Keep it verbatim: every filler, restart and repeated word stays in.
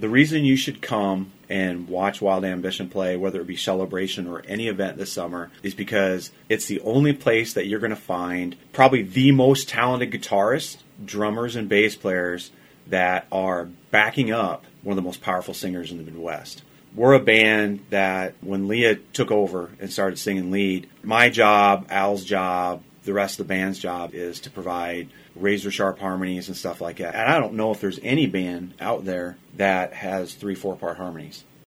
The reason you should come and watch Wild Ambition play, whether it be Celebration or any event this summer, is because it's the only place that you're going to find probably the most talented guitarists, drummers, and bass players that are backing up one of the most powerful singers in the Midwest. We're a band that when Leah took over and started singing lead, my job, Al's job, the rest of the band's job is to provide razor sharp harmonies and stuff like that. And I don't know if there's any band out there that has three, four part harmonies.